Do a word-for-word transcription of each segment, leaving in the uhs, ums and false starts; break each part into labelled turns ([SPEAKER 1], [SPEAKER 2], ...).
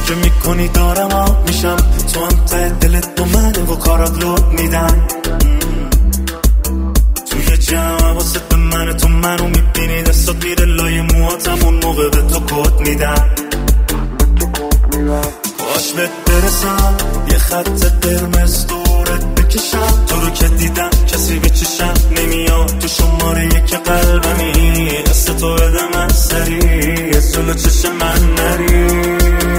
[SPEAKER 1] که میکنی دارم آب میشم، تو هم ته دلت با منه و کارات لود میدن. توی جمع واسه به من تو منو میبینی، دستات میره لای موهاتم، اون موقع به تو کد میدم. باش بهت برسم یه خط قرمز دورت بکشم، تو رو که دیدم کسی به چشم نمیاد، تو شماره یک قلبمی، دست تو بدم از سری، از جلو چشم من نری.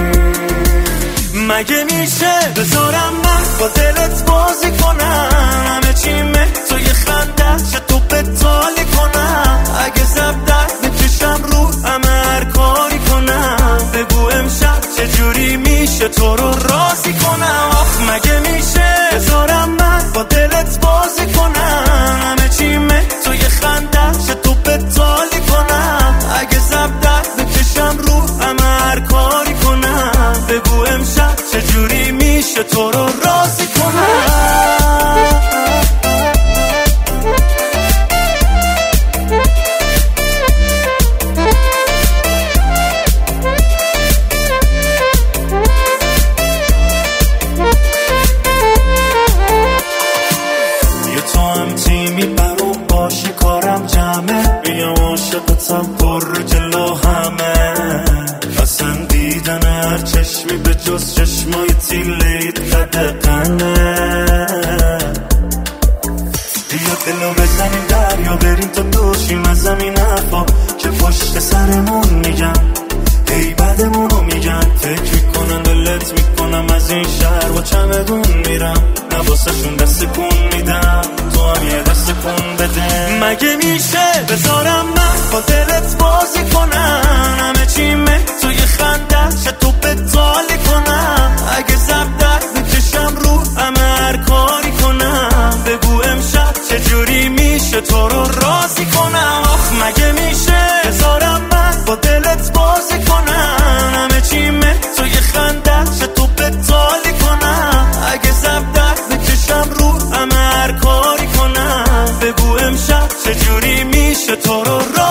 [SPEAKER 1] مگه میشه بذارم من با دلت بازی کنم، همه چیمه تو یه خنده چه تو بتالی کنم، اگه زب درد بکشم رو همه هر کاری کنم، بگو امشب چجوری میشه تو رو راضی کنم. آخ مگه میشه بذارم من با دلت بازی کنم، همه چیمه تو یه خنده چه تو بتالی کنم، اگه زب درد بکشم رو همه هر کاری کنم، بگو امشب چجوری میشه تو رو راضی کنم. تو هم تیمی برام باشی کارم جمعه، بیام عاشقتم پر رو جلو همه، اصلا دیدن هر چشمی به جز چشمای تیلیت قدقنه. بیا دلو بزنیم دریا بریم تا دوشیم از زمین حرفا که پشت سرمون میگم، ای بدمونو میگن، فکر میکنن دلت میکنم از این شهر با چمدون میرم، نواسه شون دست کن میدم، تو هم یه دست کن بده. مگه میشه بذارم من با دلت بازی کنم، همه چیمه تو یه خنده چه تو بتالی کنم، اگه زب درد بکشم رو همه هر کاری کنم، بگو امشب چجوری میشه تو رو راضی کنم. آخ مگه میشه بذارم من با دلت بازی کنم، همه چیمه تو یه خنده چه تو بتالی کنم، اگه زب درد بکشم رو همه هر کاری کنم، بگو امشب چجوری میشه تو رو راضی